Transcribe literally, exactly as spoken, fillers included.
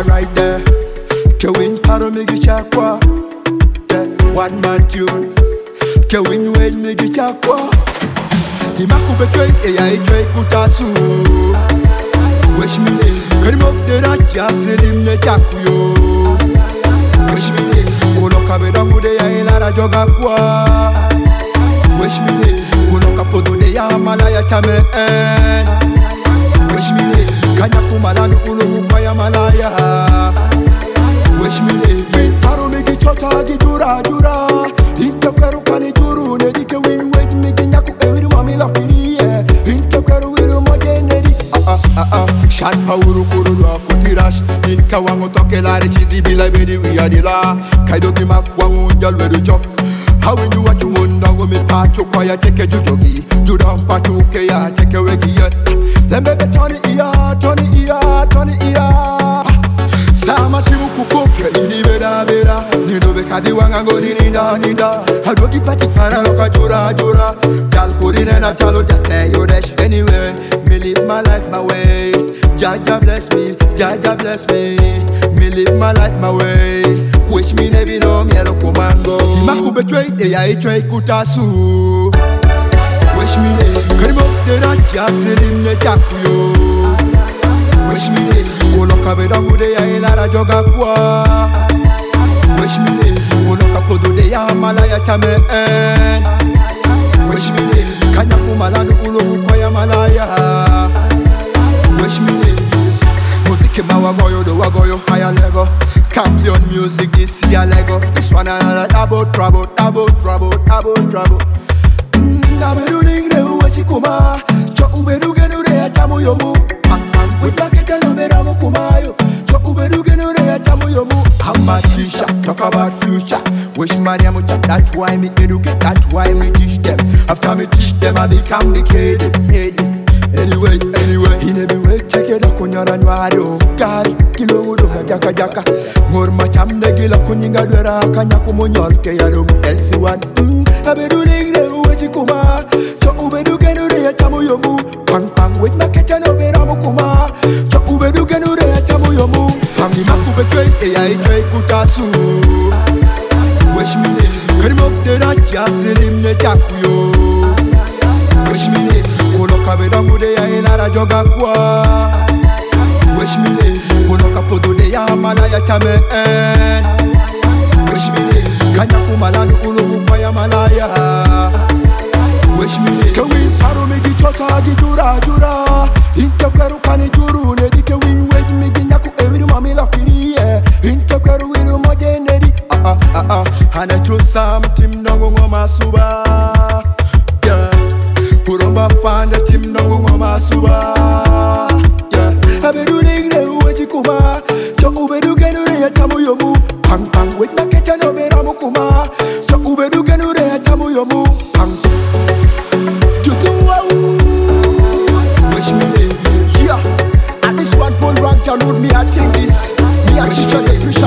Alright there, Kewin Paro Migi Chakwa, one man tune. Kewin Wayne Migi Chakwa, Imaku betray, A I Drake Kutasu. Wish me, Karimok de Raja, Selim Nechakuyo. Wish me, Unoka Bedangu de Yaila Jogakwa. Wish me, Unoka Podo de Yamalaya Chame. Wish me, Kanyaku Malanu Ulu Kwaya Malaya. Wish me, Paro Migi Chota Gidura Dura. Into Karukani Turu, Nedike Wing, wait me, Kinyaku, every mommy lucky. Into Karu Mogeneri. Ah ah ah, Shan Pauru Kuru Kutirash. In Kawango Tokelari, Chidi Bila Bedi, we are the la. Kaido Kimak Wangu Jalvedu Chok. How we do what you want, now me pacho kwaya cheke jujogi. You don't pacho kaya cheke wegi yet. Then baby Tony iya, Tony iya, Tony iya. Sama timu kukoke, ini beda beda. Nino beka diwang go ninda ninda. Hadogi pati para loka jura jura. Jal kurine na chalo jate yodesh. Anyway, me live my life my way. Jaja bless me, Jaja bless me. Me live my life my way. Wish me never know me alone commando. Imaku betray, A I tray kutasu. Wish me never. Karimok de Raja, Selim Nechakuyo. Wish me never. Unoka Bedangu de Yaila Jogakwa. Wish me never. Unoka Podo de Yamalaya Chame. Wish me never. Kanyaku Malanu Ulu Kwaya Malaya. Wish me never. Music ma wagoyo do wagoyo higher level. Champion music this year Lego. This one another double trouble, double trouble, double trouble. Naberu ningre uwechi kuma. Cho uberu genure ya jamu yomu. Wita keke nabera mo kumayo. Cho uberu genure ya jamu yomu. How much shisha, talk about future. Wish money I'm uta, that's why me educate, that's why me teach them. After me teach them I become the kid. Anyway, anyway, in every way, check it out, Kunyara Nwado. Kari, Kilo Uruga Jaka Jaka. Morma Cham de Gila Kuninga Dura, Kanyaku Munyol, Kayaro, L C one. Abedu Ringre, Uwechikuma. So Ubedu Genure, Chamuyomu. Pang Pang with Maketano Beramukuma. So Ubedu Genure, Chamuyomu. Hangi Maku betray, A I tray Kutasu. Wish me, Karimok de Raja, Selim Nechakuyo. Wish me, Unoka Bedangu de Yaila Jogakwa. Wish me, Unoka Podo de Yamalaya Chame. Wish me, Kanyaku Malanu Ulu Kwaya Malaya. Wish me, Kewin Paro Migi Chota Gidura Dura. Into Karukani Turu, Nedike Wing, wait me, Ginyaku, every mommy lucky. Into Karu Wiru Mogeneri. Ah ah ah ah, Hanachu Sam Tim Nongo Masuba. Kuromba fanda tim nongo ngoma suba. Yeah, abedu ningre uwechi kuma. Cho ubedu genure ya tamu yomu. Pang pang wet maketa no beramu kuma. Cho ubedu genure ya tamu yomu. Pang. Jutu wa u. Wish me yeah. At this one point rank download me I think this. Me I teach you the